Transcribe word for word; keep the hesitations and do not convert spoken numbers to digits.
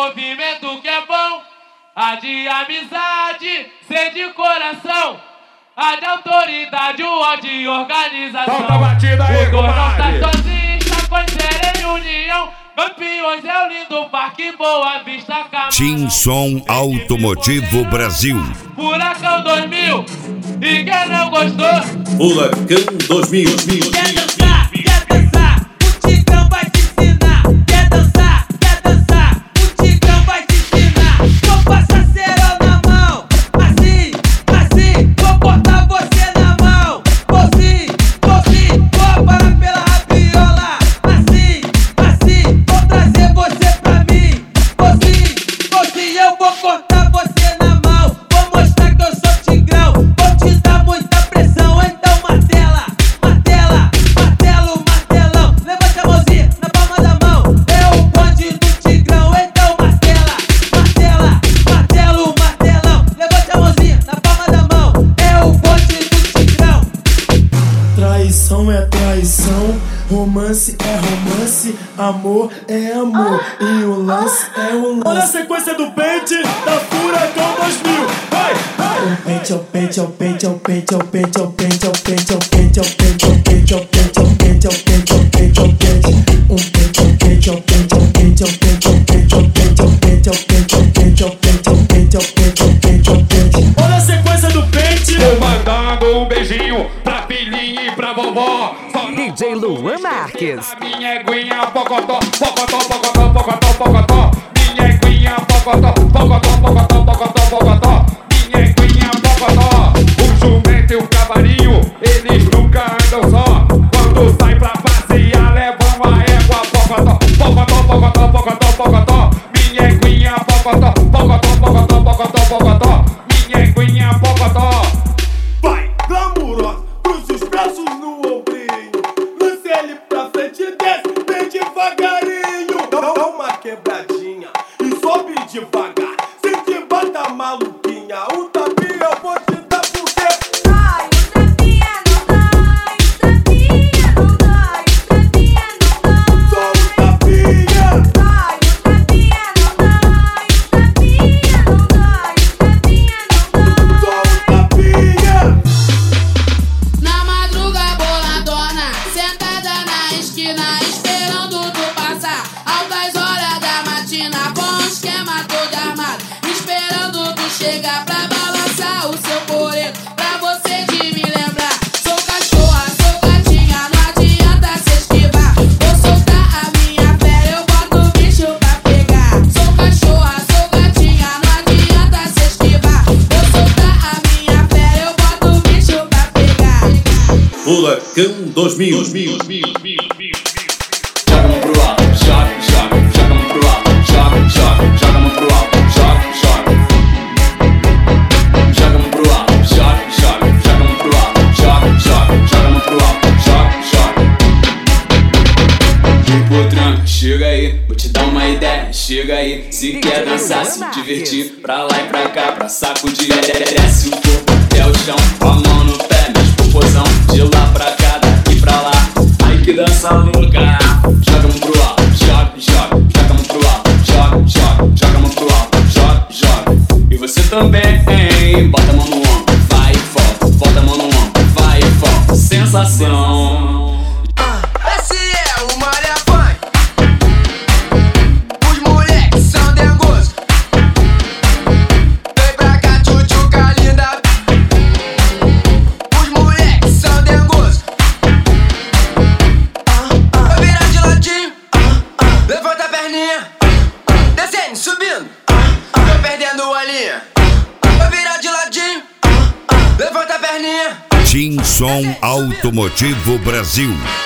movimento que é bom, a de amizade, ser de coração, a de autoridade, o ó de organização. Solta a batida aí, o Gordão tá comadre. sozinho, está com em união. Campeões é o lindo parque, Boa Vista, Camarão. Tinson Automotivo Brasil. Furacão dois mil, e quem não gostou? Furacão dois mil. Quer dançar, quer dançar, o Tigrão vai te ensinar. Quer dançar, quer dançar, o Tigrão vai te ensinar. Vou passar cerol na mão, assim, assim. Vou cortar você na mão, vou sim, vou sim. Vou parar pela rabiola, assim, assim. Vou trazer você pra mim, vou sim, vou sim. Eu vou cortar você na mão, vou mostrar que eu sou Tigrão. Vou te dar muita pressão, então martela, martela, martelo, martelão. Levante a mãozinha na palma da mão, é o bonde do Tigrão. Então martela, martela, martelo, martelão. Levante a mãozinha na palma da mão, é o bonde do Tigrão. Traição é traição, romance é romance, amor é amor, e o lance é o lance. Olha a sequência do pente da Furacão dois mil. Vai, vai. O pente, é o pente, é o pente, é o pente, é o pente, é o pente, é o pente, é o pente, é o pente, é o pente, é o pente, é o pente, é o pente, é o pente, é o pente. Um pente, é o pente, é o pente, é o pente, é o pente, é o pente, é o pente, é o pente, é o pente, é o pente, é o pente, é o pente, é o pente, é o pente, é o pente. Olha a sequência do pente. Tô mandando um beijinho pra filhinha e pra vovó. D J Luan Marques. Minha eguinha, pocotó, pocotó, pocotó, pocotó, pocotó. Minha eguinha, pocotó, pocotó, pocotó, pocotó, pocotó. Minha eguinha, pocotó. O jumento e o cavalinho, eles nunca andam só. Quando sai pra passear, levam a égua, pocotó, pocotó, pocotó, pocotó, pocotó. Minha eguinha, pocotó, pocotó, pocotó, pocotó, pocotó. Minha eguinha, pocotó. Vai, glamurosa, cruza os braços no ombrinho. Lance ele pra frente e desce, bem devagarinho. Dá, dá uma quebradinha e sobe devagar. Se te bata maluquinha, o tapinha eu vou te dar porque... Ai, o tapinha não dói, o tapinha não dói, o tapinha não dói. Só o tapinha. Ai, o tapinha não dói, o tapinha não dói, o tapinha não dói. Só o tapinha. Na madruga boladona, sentada na esquina, esperando tu passar. Altas horas da matina, com o esquema todo armado, esperando tu chegar pra balançar o seu coreto, pra você de me lembrar. Sou cachorra, sou gatinha, não adianta se esquivar. Vou soltar a minha fé, eu boto o bicho pra pegar. Sou cachorra, sou gatinha, não adianta se esquivar. Vou soltar a minha fé, eu boto o bicho pra pegar. Furacão dois mil. Joga a mão pro alto, joga, joga, joga a mão pro alto, joga, joga, joga a mão pro alto, joga, joga. Joga a mão pro alto, joga, joga, joga a mão pro alto, joga, joga, joga a mão pro alto, joga, joga. Vem por tranca, chega aí, vou te dar uma ideia, chega aí. Se quer dançar, se divertir, pra lá e pra cá, pra sacudir. Desce o corpo até o chão, com a mão no pé, mexe popozão, de lá pra cá, daqui pra lá. Ai que dança louca. Joga a mão pro alto, joga, joga, joga a mão pro alto, joga, joga, joga a mão pro alto, joga, joga. E você também, hein? Bota a mão no ombro, vai e volta, bota a mão no ombro, vai e volta. Sensação. Esse é o Maria Funk. Os moleques são dengosos. Vem pra cá, tchutchuca linda. Os moleques são dengosos. Vai virar de ladinho. Levanta a perninha. Descendo, subindo. Tô perdendo a linha. Vai virar de ladinho. Levanta a perninha. Tinson Automotivo Brasil.